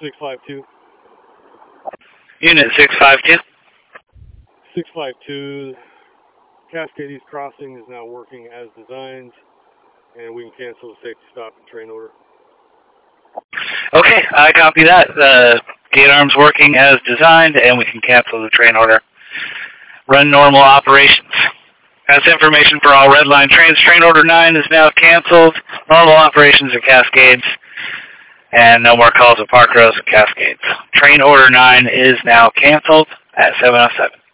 652. Unit 652. 652. Cascade East Crossing is now working as designed, and we can cancel the safety stop and train order. Okay, I copy that. The gate arm's working as designed, and we can cancel the train order. Run normal operations. That's information for all Red Line trains. Train order 9 is now canceled. Normal operations at Cascades, and no more calls at Park Rose and Cascades. Train order 9 is now canceled at 7:07.